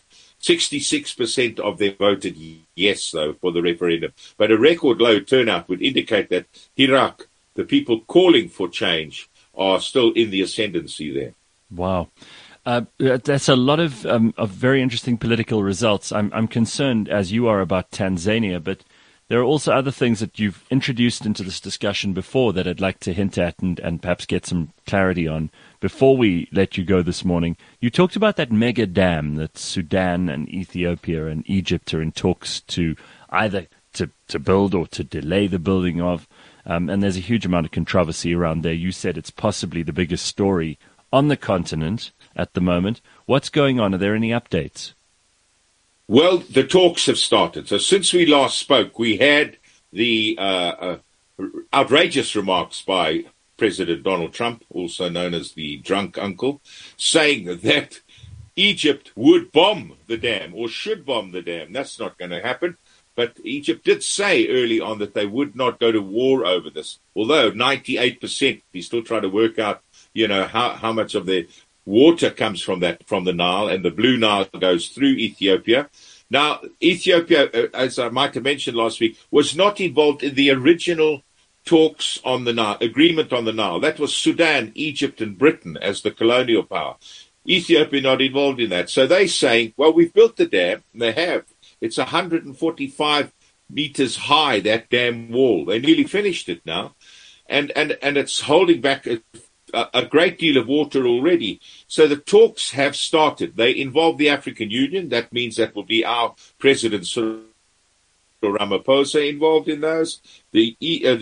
66% of them voted yes, though, for the referendum. But a record low turnout would indicate that Hirak, the people calling for change, are still in the ascendancy there. Wow. That's a lot of very interesting political results. I'm concerned, as you are, about Tanzania, but there are also other things that you've introduced into this discussion before that I'd like to hint at and perhaps get some clarity on before we let you go this morning. You talked about that mega dam that Sudan and Ethiopia and Egypt are in talks to either to build or to delay the building of. And there's a huge amount of controversy around there. You said it's possibly the biggest story on the continent at the moment. What's going on? Are there any updates? Well, the talks have started. So since we last spoke, we had the outrageous remarks by President Donald Trump, also known as the drunk uncle, saying that Egypt would bomb the dam or should bomb the dam. That's not going to happen. But Egypt did say early on that they would not go to war over this, although 98%, we still try to work out, how much of the water comes from the Nile, and the Blue Nile goes through Ethiopia. Now, Ethiopia, as I might have mentioned last week, was not involved in the original talks on the Nile, agreement on the Nile. That was Sudan, Egypt, and Britain as the colonial power. Ethiopia not involved in that. So they're saying, well, we've built the dam, and they have. It's 145 meters high, that dam wall. They nearly finished it now. And it's holding back a great deal of water already. So the talks have started. They involve the African Union. That means that will be our President Cyril Ramaphosa involved in those. The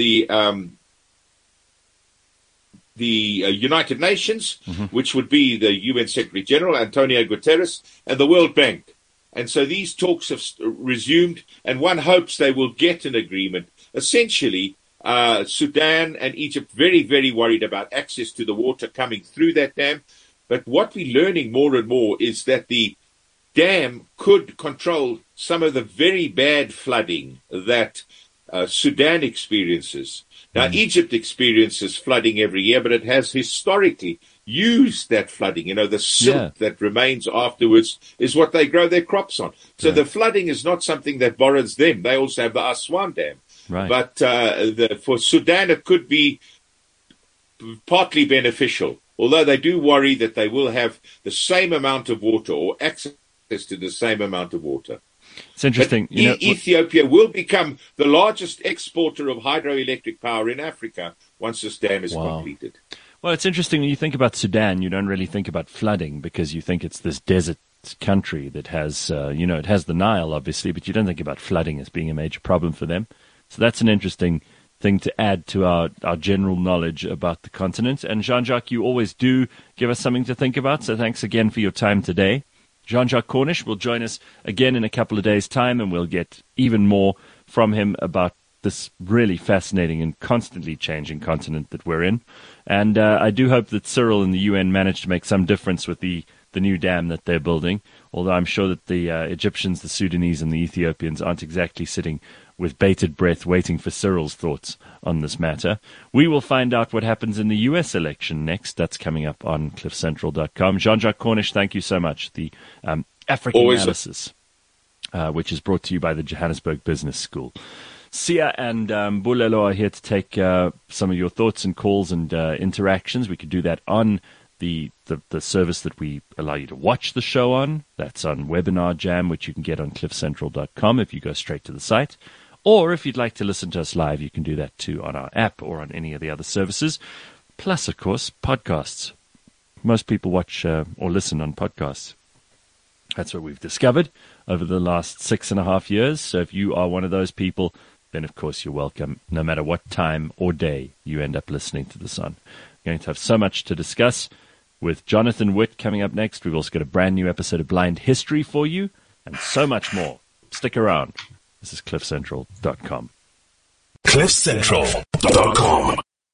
United Nations, which would be the UN Secretary General, Antonio Guterres, and the World Bank. And so these talks have resumed, and one hopes they will get an agreement. Essentially, Sudan and Egypt very, very worried about access to the water coming through that dam. But what we're learning more and more is that the dam could control some of the very bad flooding that Sudan experiences. Now, Egypt experiences flooding every year, but it has historically use that flooding. The silt that remains afterwards is what they grow their crops on. So the flooding is not something that bothers them. They also have the Aswan Dam. Right. But for Sudan, it could be partly beneficial, although they do worry that they will have the same amount of water or access to the same amount of water. It's interesting. Ethiopia will become the largest exporter of hydroelectric power in Africa once this dam is completed. Well, it's interesting when you think about Sudan, you don't really think about flooding because you think it's this desert country that has, it has the Nile, obviously, but you don't think about flooding as being a major problem for them. So that's an interesting thing to add to our general knowledge about the continent. And Jean-Jacques, you always do give us something to think about, so thanks again for your time today. Jean-Jacques Cornish will join us again in a couple of days' time, and we'll get even more from him about this really fascinating and constantly changing continent that we're in. And I do hope that Cyril and the UN manage to make some difference with the new dam that they're building, although I'm sure that the Egyptians, the Sudanese, and the Ethiopians aren't exactly sitting with bated breath waiting for Cyril's thoughts on this matter. We will find out what happens in the US election next. That's coming up on cliffcentral.com. Jean-Jacques Cornish, thank you so much. The African Analysis, which is brought to you by the Johannesburg Business School. Sia and Bulelo are here to take some of your thoughts and calls and interactions. We could do that on the service that we allow you to watch the show on. That's on Webinar Jam, which you can get on cliffcentral.com if you go straight to the site. Or if you'd like to listen to us live, you can do that too on our app or on any of the other services. Plus, of course, podcasts. Most people watch or listen on podcasts. That's what we've discovered over the last 6.5 years. So if you are one of those people, then of course you're welcome, no matter what time or day you end up listening to this on. We're going to have so much to discuss with Jonathan Witt coming up next. We've also got a brand new episode of Blind History for you and so much more. Stick around. This is cliffcentral.com. cliffcentral.com